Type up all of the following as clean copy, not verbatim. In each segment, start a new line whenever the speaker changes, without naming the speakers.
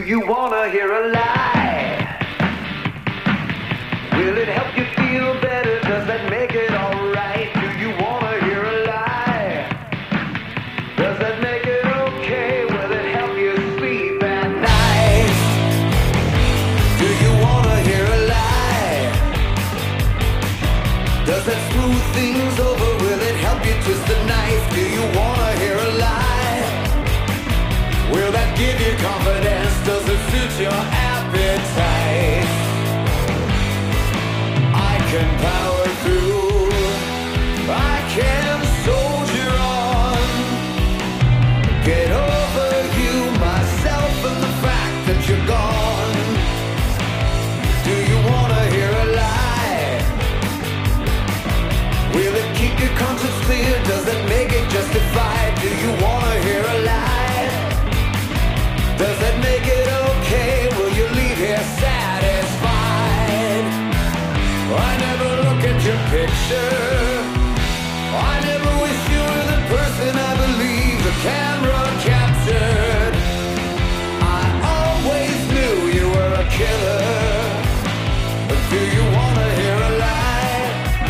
Do you wanna hear a lie? Will it help you feel better? Does that make it alright? Do you wanna hear a lie? Does that make it okay? Will it help you sleep at night? Do you wanna hear a lie? Does that smooth things over? Will it help you twist the knife? Do you wanna hear a lie? Will that give you confidence? Does it suit your appetite? I can power through, I can soldier on. Get over you, myself, and the fact that you're gone. Do you wanna hear a lie? Will it keep your conscience clear? Does it make it justified? Do you wanna hear a lie? Does that make it okay? Will you leave here satisfied? I never look at your picture. I never wish you were the person I believe the camera captured. I always knew you were a killer. But do you wanna hear a lie?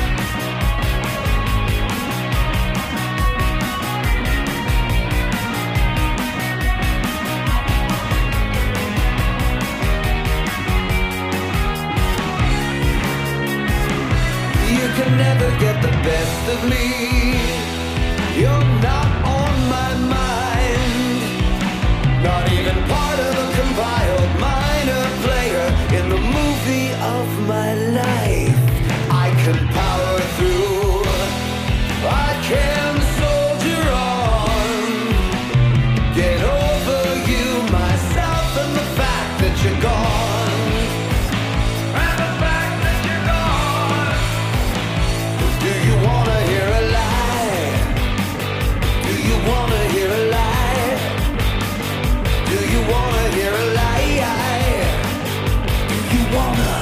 You can never get the best of me. You're not on my mind. Not even part of a compiled minor player in the movie of my life. I can power through, I can soldier on. Get over you, myself, and the fact that you're gone. And the fact that you're gone. Do you wanna hear a lie? Do you wanna hear a lie? Do you wanna hear a lie? Do you wanna?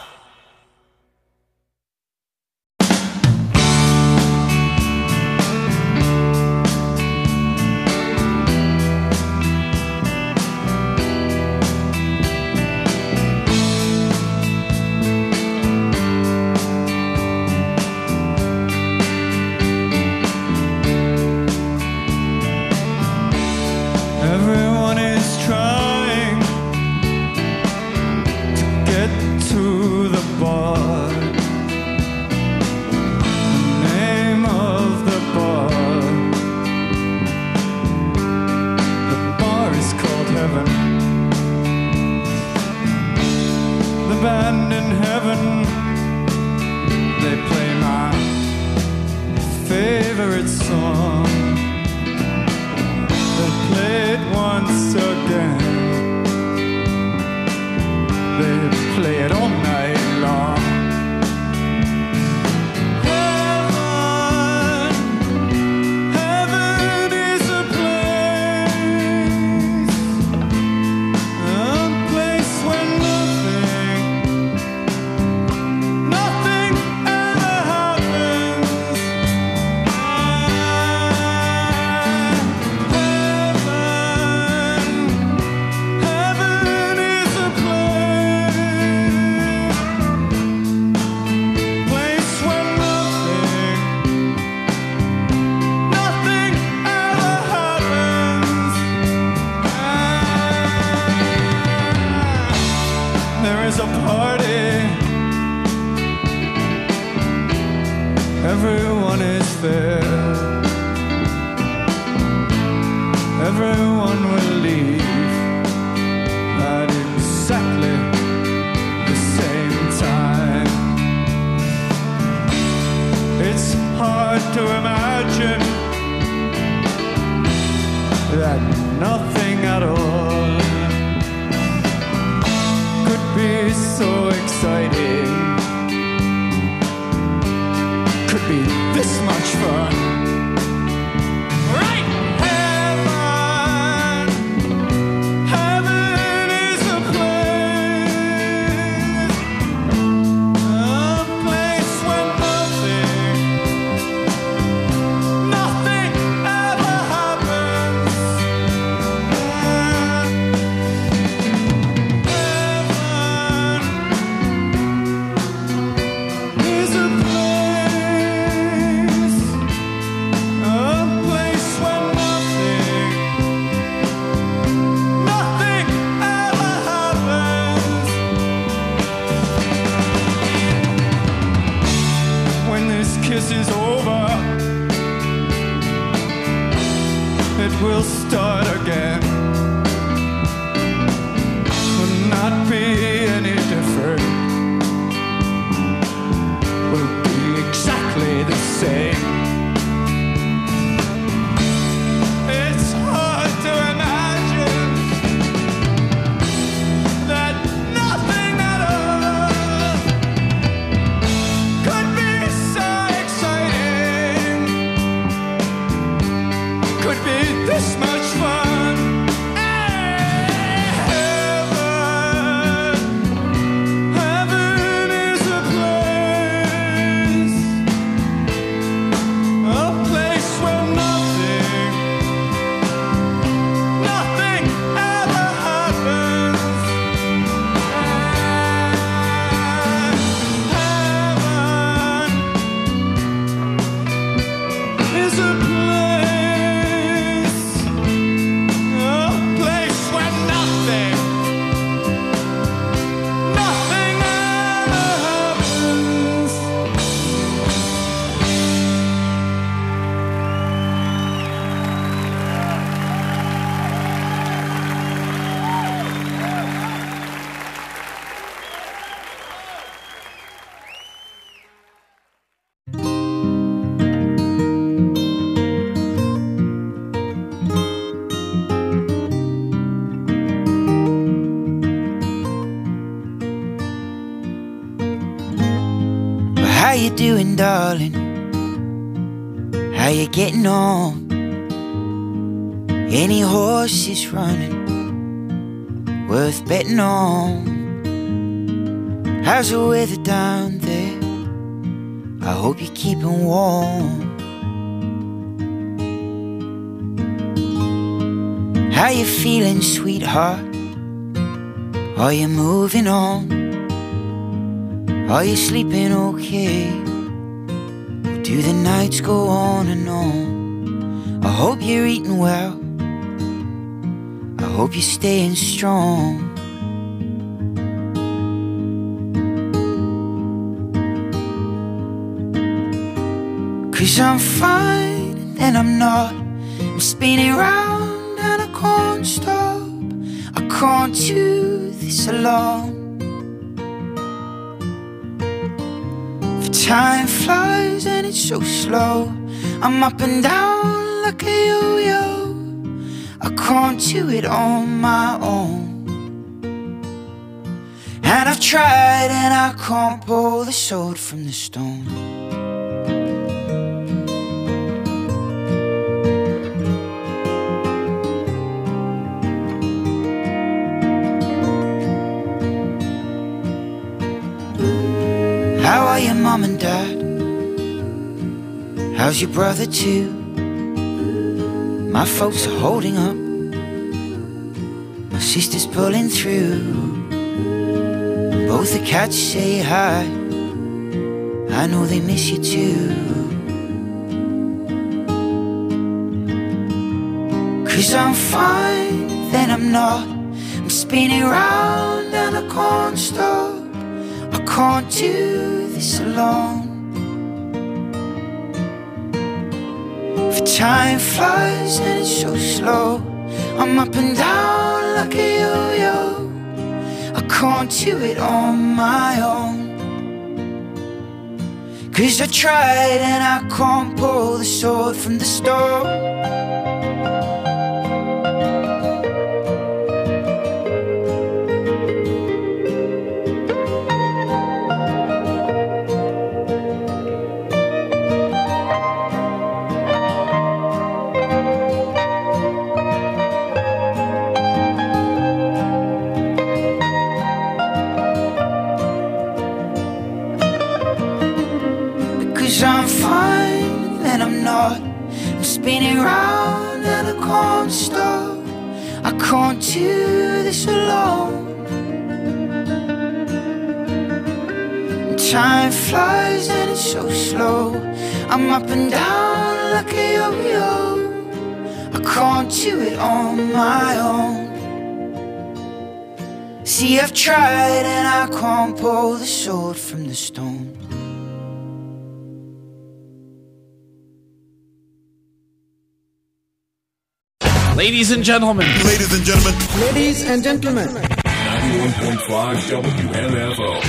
Everyone is trying to get to the bar. The name of the bar is called Heaven. The band in heaven, they play my favorite song. They'll play it once again. They play it all night long. Heaven, heaven is a place where nothing ever happens. Heaven is a place where nothing ever happens. There is a party. Everyone is there. Everyone will leave at exactly the same time. It's hard to imagine that nothing at all could be so exciting, could be this much fun. Right? Heaven, heaven is a place where nothing ever happens.
How you doing, darling? How you getting on? Any horses running worth betting on? How's the weather down there? I hope you're keeping warm. How you feeling, sweetheart? Are you moving on? Are you sleeping okay? Or do the nights go on and on? I hope you're eating well. I hope you're staying strong. Cause I'm fine and then I'm not. I'm spinning round and I can't stop. I can't do this alone. For time flies and it's so slow. I'm up and down like a yo-yo. I can't do it on my own. And I've tried and I can't pull the sword from the stone. How are your mom and dad? How's your brother too? My folks are holding up. My sister's pulling through. Both the cats say hi. I know they miss you too. Cause I'm fine, then I'm not. I'm spinning round and I can't stop. I can't do this alone. For time flies and it's so slow. I'm up and down like a yo-yo. I can't do it on my own. Cause I tried and I can't pull the sword from the stone. I'm fine, then I'm not. I'm spinning round and I can't stop. I can't do this alone. Time flies and it's so slow. I'm up and down like a yo-yo. I can't do it on my own. See, I've tried and I can't pull the sword from the stone.
Ladies and gentlemen.
Ladies and gentlemen.
Ladies and gentlemen.
91.5 WMFO.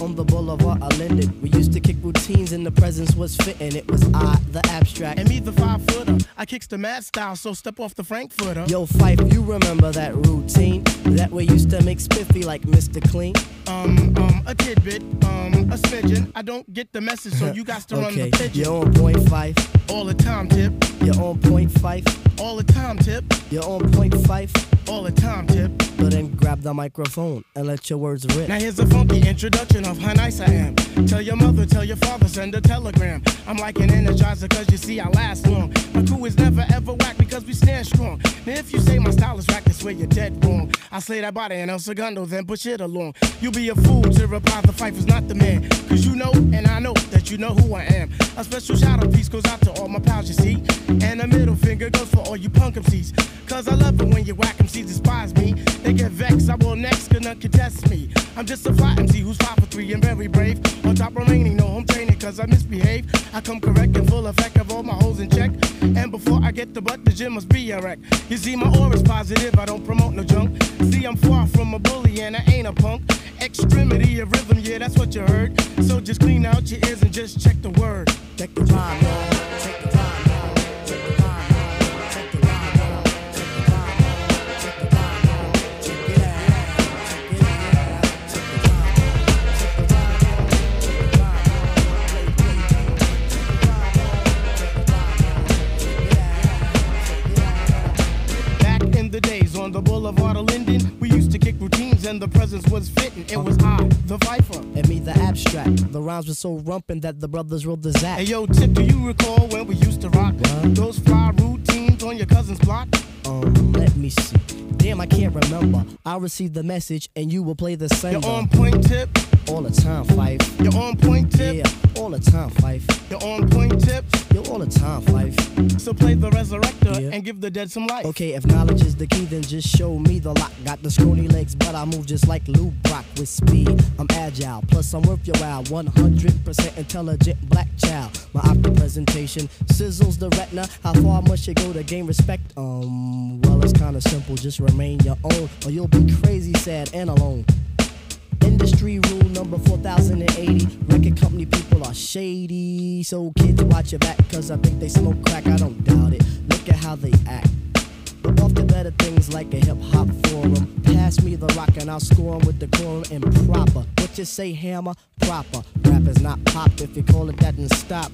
on the boulevard of Linden. We used to kick routines and the presence was fitting. It was I, the abstract.
And me, the 5-footer. I kicks the mad style, so step off the Frankfurter.
Yo, Fife, you remember that routine? That we used to make spiffy like Mr. Clean?
A tidbit, a smidgen. I don't get the message, so you got to run the pigeon.
You're on point, Fife.
All the time, Tip.
You're on point, Fife.
All the time, Tip.
You're on point, Fife.
All the time, Tip.
So then grab the microphone and let your words rip.
Now here's a funky introduction of how nice I am. Tell your mother, tell your father, send a telegram. I'm like an energizer cause you see I last long. My crew is never ever whack because we stand strong. Now if you say my style is whack, that's where you're dead wrong. I slay that body and El Segundo, then push it along. You'll be a fool to reply the Fife is not the man. Cause you know and I know that you know who I am. A special shout out piece goes out to all my pals you see. And a middle finger goes for all you punk MCs. Cause I love it when you whack MCs despise me. They get vexed, I will next, cause none contest me. I'm just a fly MC who's 5 for 3 and very brave. On top remaining, no home training cause I misbehave. I come correct and full effect of all my hoes in check. And before I get the butt, the gym must be a wreck. You see my aura's positive, I don't promote no junk. See I'm far from a bully and I ain't a punk. Extremity of rhythm, yeah that's what you heard. So just clean out your ears and just check the word.
Check the time, y'all. Check the time, y'all. Check the time, y'all. Check the time, y'all. Check the time, y'all. Check the time, y'all. Check it out. Check it out. Check the time, y'all. Check the time, y'all. Check the time, y'all. Check the time, y'all. Check the time, y'all. Check it out. Check it out.
Back in the days on the boulevard of Linden, we used to kick routines and the presence was fitting. It was I, the Viper.
And me, the abstract. The rhymes were so rumpin' that the brothers rolled the zap.
Hey yo, Tip, do you recall when we used to rock those fly routines on your cousin's block?
Let me see. Damn, I can't remember. I'll receive the message and you will play the sender.
You're on point, Tip.
All the time, Fife.
You're on point, Tip.
Yeah, all the time, Fife.
You're on point, Tip.
Yo, all the time, Fife.
So play the resurrector and give the dead some life.
Okay, if knowledge is the key, then just show me the lock. Got the scrawny legs, but I move just like Lou Brock with speed. I'm agile, plus I'm worth your while. 100% intelligent black child. My opera presentation sizzles the retina. How far must you go to gain respect? Well, it's kinda simple. Just remain your own, or you'll be crazy, sad, and alone. Industry rule number 4080. Record company people are shady. So kids watch your back, cause I think they smoke crack. I don't doubt it. Look at how they act. But off to better things like a hip-hop forum. Pass me the rock and I'll score 'em with the quorum and proper. What you say, hammer? Proper. Rap is not pop. If you call it that, then stop.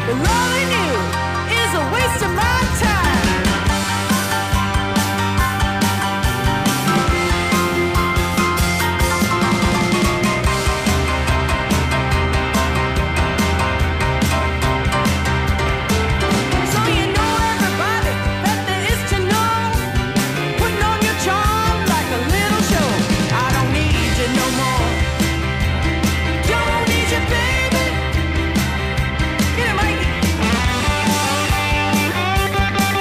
Loving you is a waste of my time. So you know everybody that there is to know, putting on your charm like a little show. I don't need you no more. Don't need you, baby. Get it, Mikey.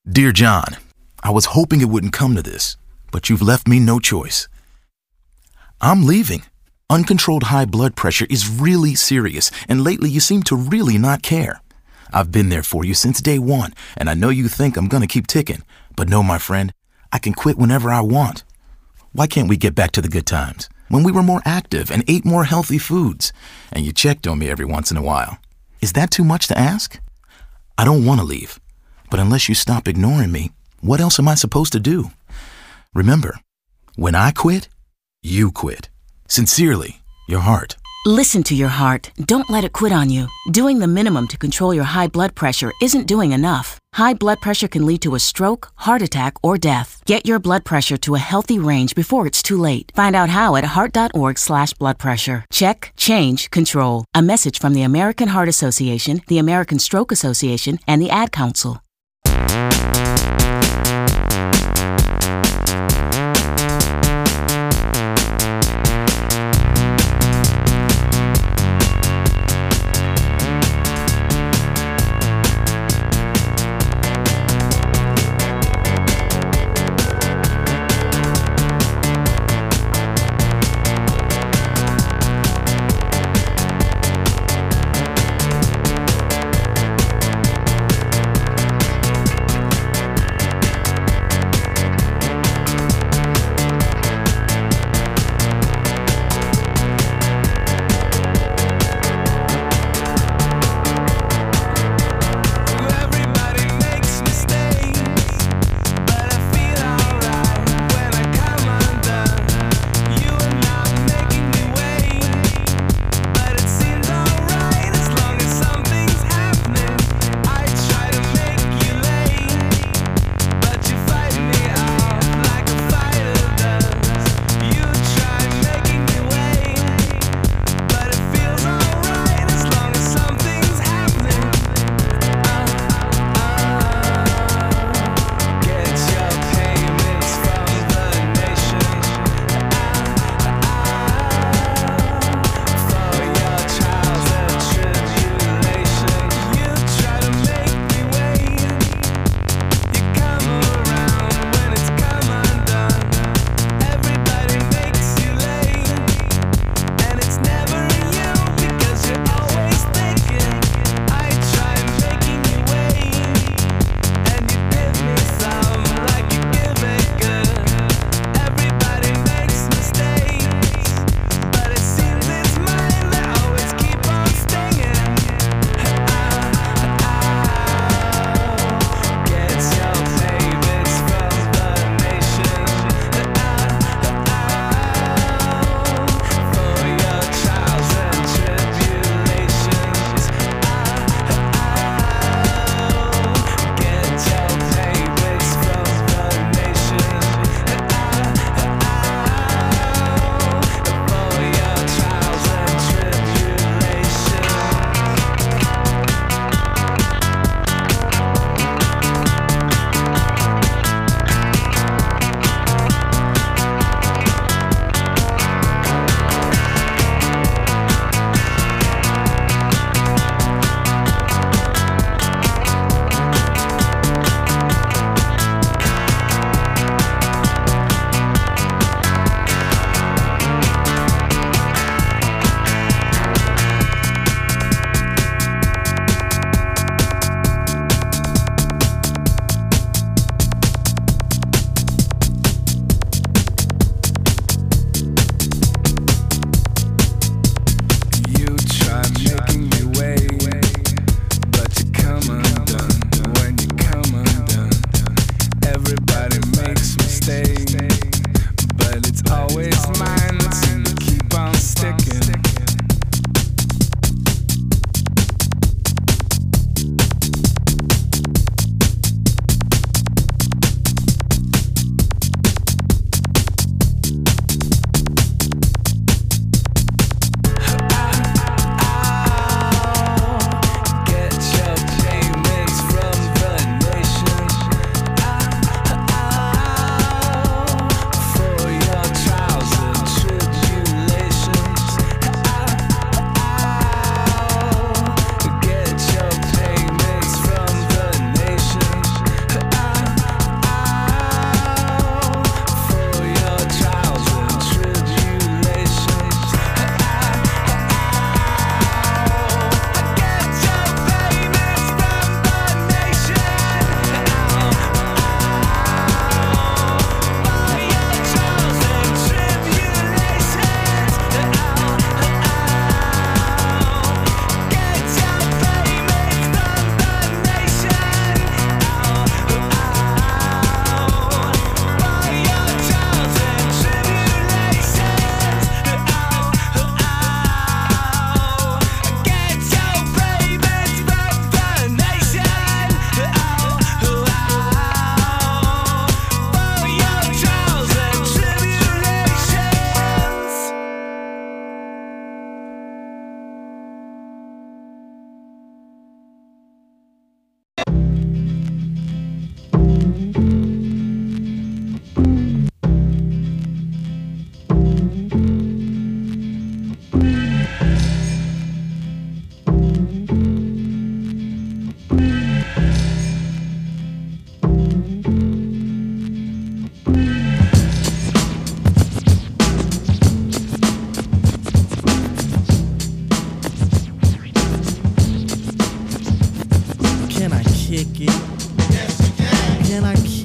Dear John, I was hoping it wouldn't come to this, but you've left me no choice. I'm leaving. Uncontrolled high blood pressure is really serious, and lately you seem to really not care. I've been there for you since day one, and I know you think I'm gonna keep ticking, but no, my friend, I can quit whenever I want. Why can't we get back to the good times, when we were more active and ate more healthy foods, and you checked on me every once in a while? Is that too much to ask? I don't want to leave, but unless you stop ignoring me, what else am I supposed to do? Remember, when I quit, you quit. Sincerely, your heart.
Listen to your heart. Don't let it quit on you. Doing the minimum to control your high blood pressure isn't doing enough. High blood pressure can lead to a stroke, heart attack, or death. Get your blood pressure to a healthy range before it's too late. Find out how at heart.org/bloodpressure. Check, change, control. A message from the American Heart Association, the American Stroke Association, and the Ad Council.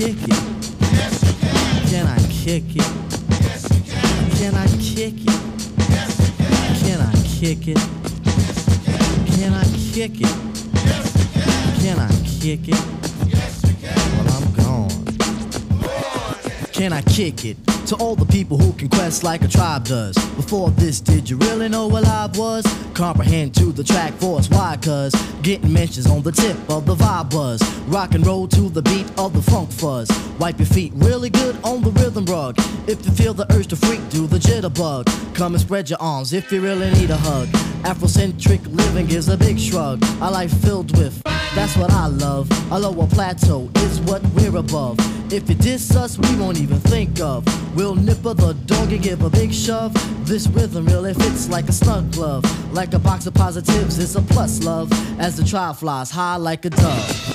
kick it? Yes, you can. Can I kick it? Yes, you can. Can I kick it? Yes, you can. Can I kick it? Yes, you can. Can I kick it? Yes, you can. Can I kick it? Yes, you can. Well, I'm gone. Can I kick it? To all the people who can quest like a tribe does. Before this, did you really know what live was? Comprehend to the track force, why? Cause getting mentions on the tip of the vibe buzz. Rock and roll to the beat of the funk fuzz. Wipe your feet really good on the rhythm rug. If you feel the urge to freak, do the jitterbug. Come and spread your arms if you really need a hug. Afrocentric living is a big shrug. A life filled with, that's what I love. A lower plateau is what we're above. If you diss us, we won't even think of. We'll nipper the dog and give a big shove. This rhythm really fits like a snug glove. Like a box of positives, it's a plus love. As the tribe flies high like a dove.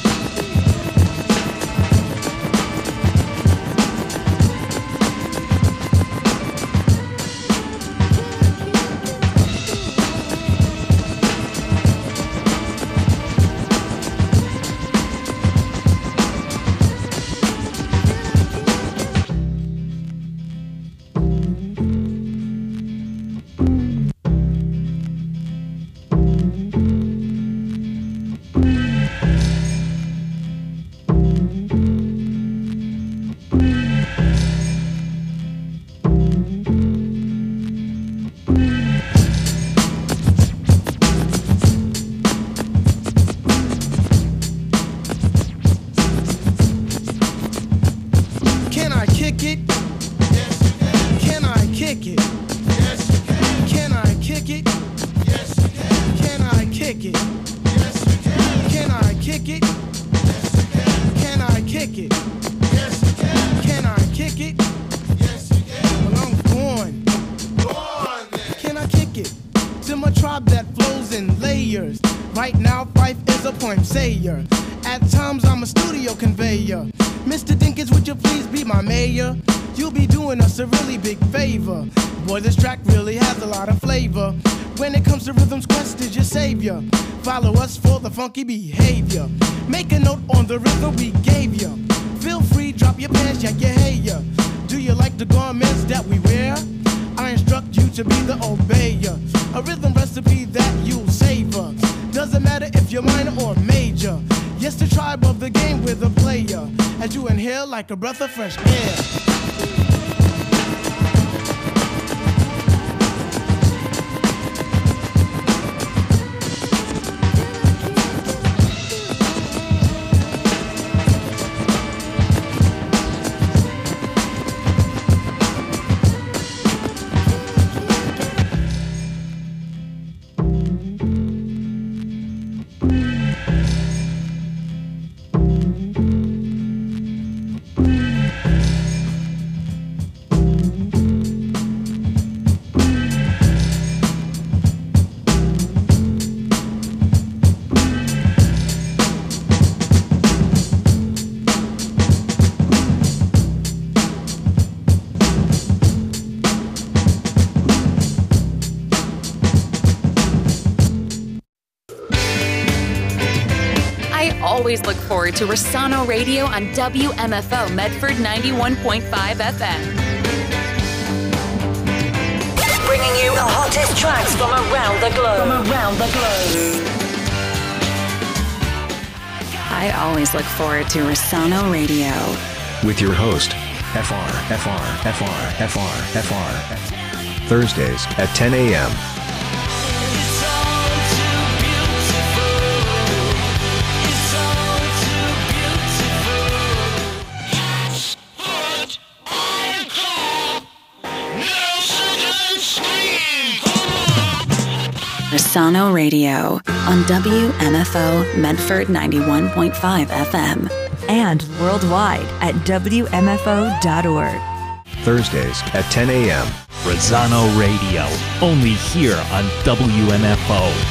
At times I'm a studio conveyor. Mr. Dinkins, would you please be my mayor? You'll be doing us a really big favor. Boy, this track really has a lot of flavor. When it comes to rhythms, Quest is your savior. Follow us for the funky behavior. Make a note on the rhythm we gave you. Feel free, drop your pants, yak your hair. Do you like the garments that we wear? I instruct you to be the obeyer. A rhythm recipe that you'll savor. Doesn't matter if you're minor or major. Yes, the tribe of the game with a player. As you inhale like a breath of fresh air.
Always look forward to Rosano Radio on WMFO Medford 91.5 FM.
Bringing you the hottest tracks from around the globe.
I always look forward to Rosano Radio.
With your host, FR. Thursdays at 10 a.m.
Rosano Radio on WMFO Medford 91.5 FM.
And worldwide at WMFO.org.
Thursdays at 10 a.m.
Rosano Radio, only here on WMFO.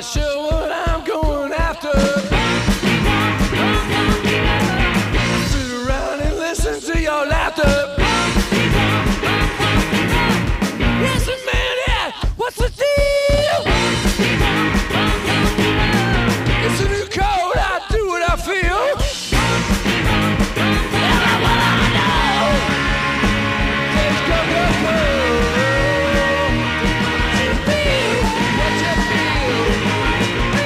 not sure what I'm going after. Sit around and listen to your laughter. Listen, man, yeah, what's the deal? It's a new code, I do what I feel. What you feel?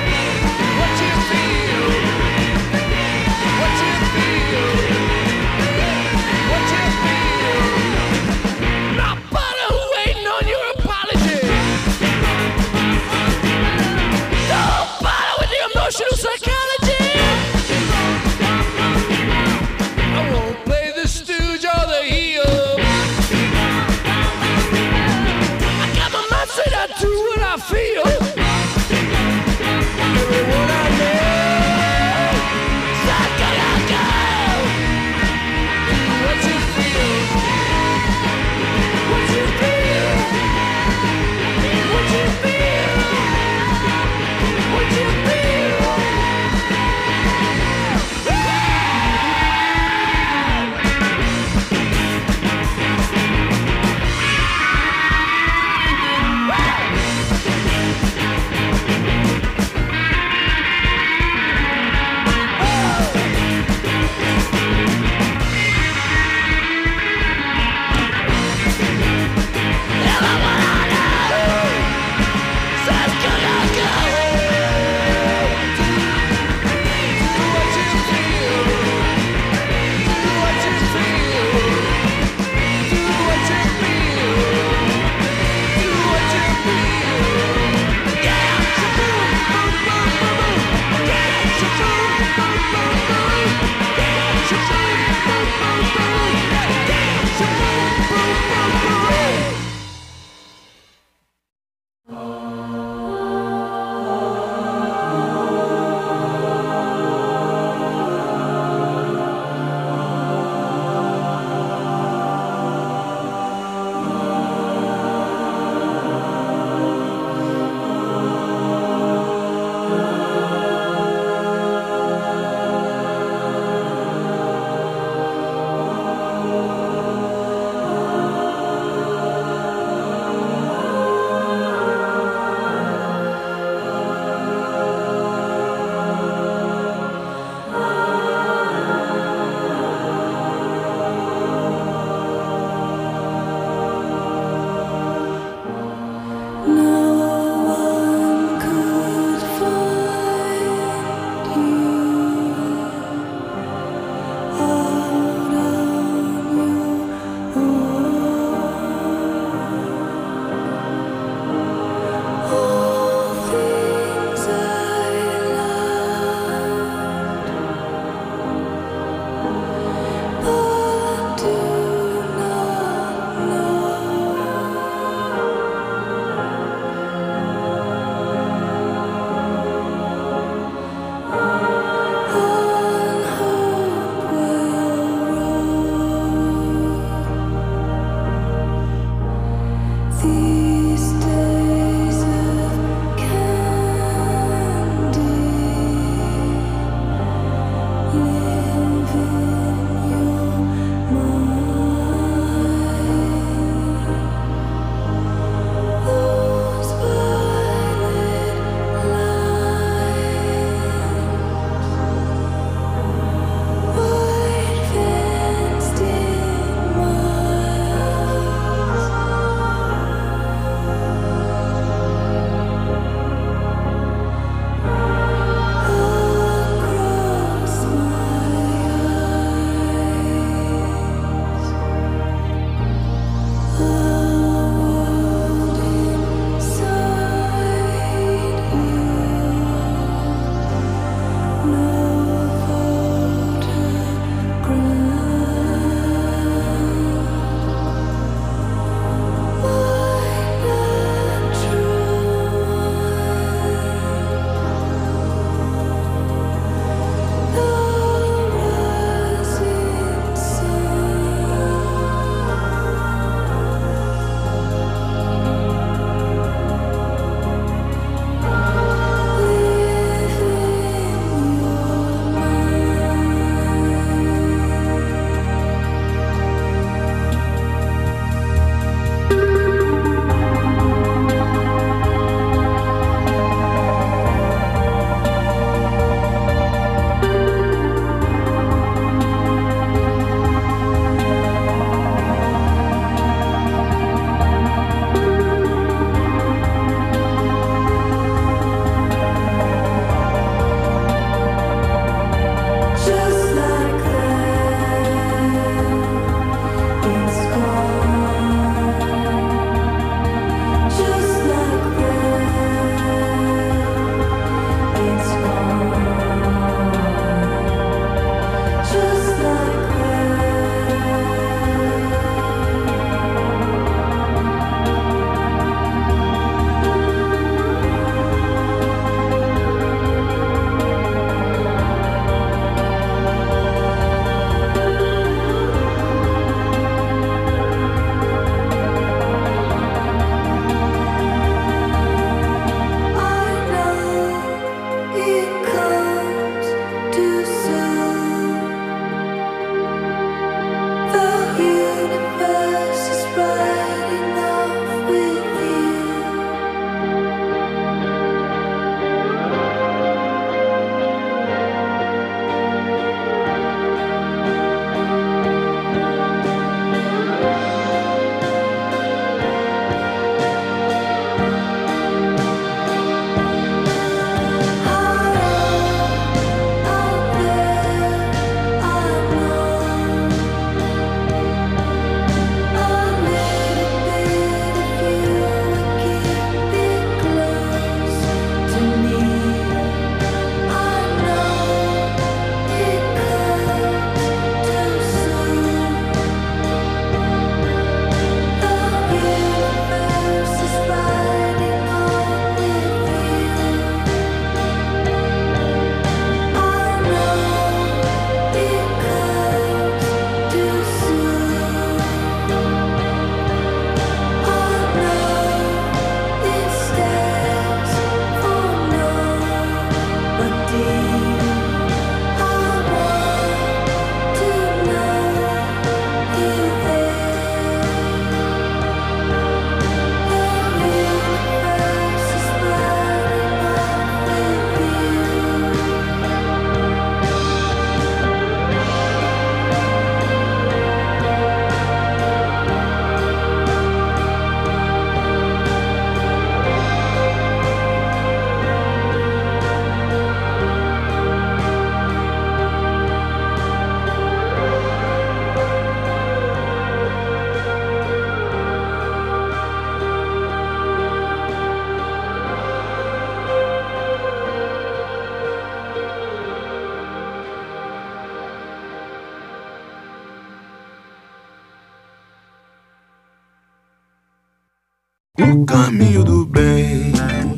O caminho do bem,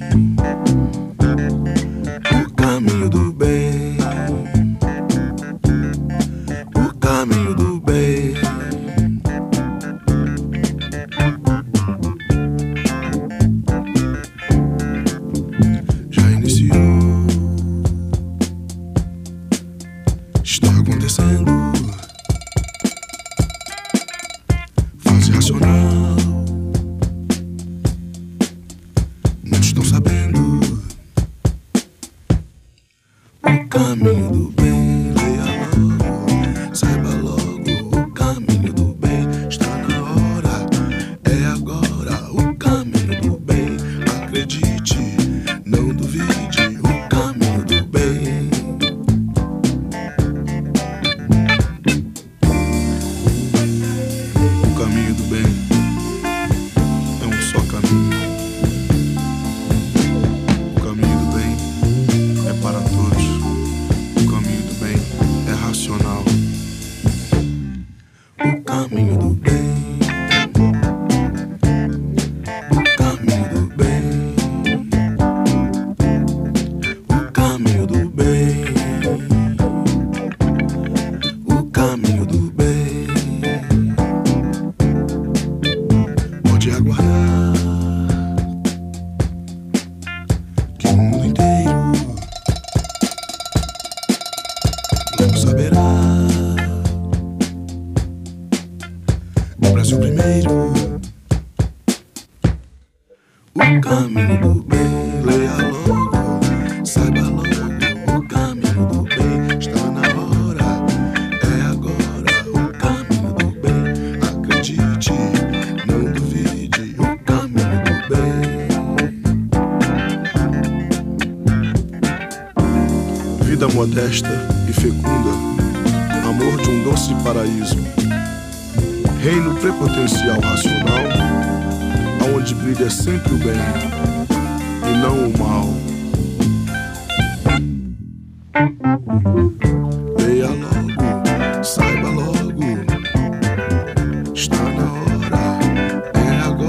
o caminho do bem, o caminho do bem. Já iniciou, está acontecendo. Fase racional, não estão sabendo. O caminho do bem, leia logo, saiba logo. O caminho do bem está na hora, é agora. O caminho do bem, acredite, não duvide. O caminho do bem. O caminho do bem é um só caminho. O caminho do bem é para todos. O caminho do bem é racional. O caminho do bem. O caminho do bem. O caminho do bem. O caminho do bem. Pode aguardar que o mundo inteiro logo saberá. O Brasil primeiro. O caminho do bem, leia logo, saiba logo. O caminho do bem está na hora, é agora. O caminho do bem, acredite, não duvide. O caminho do bem. Vida modesta e fecunda, amor de um doce paraíso. Reino prepotencial racional, aonde brilha sempre o bem e não o mal.